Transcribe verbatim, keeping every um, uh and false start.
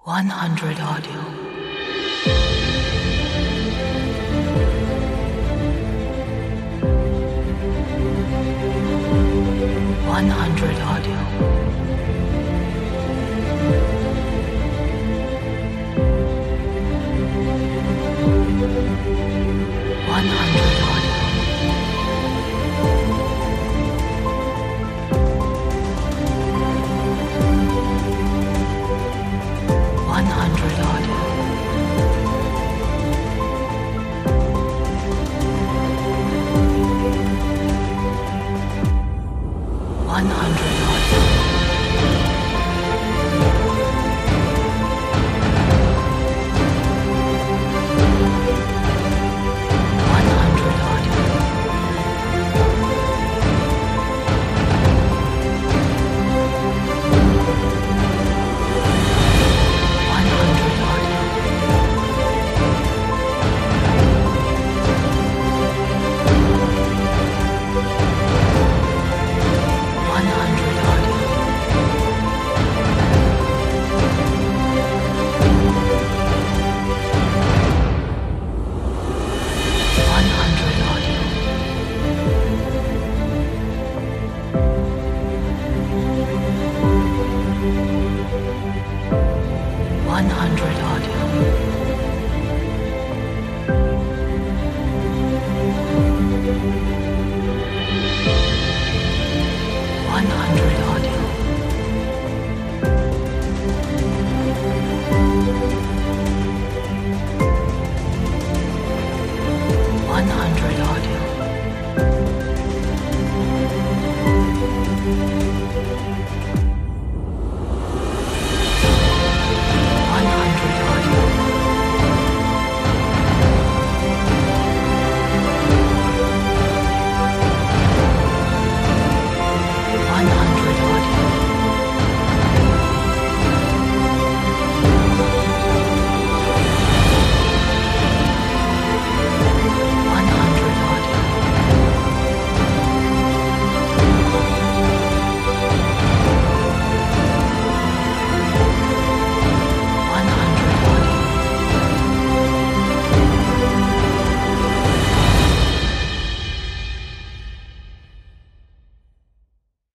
one hundred audio. one hundred audio. one hundred audio. one hundred audio. one hundred audio. one hundred audio. one hundred audio. one hundred audio. one hundred audio. one hundred audio.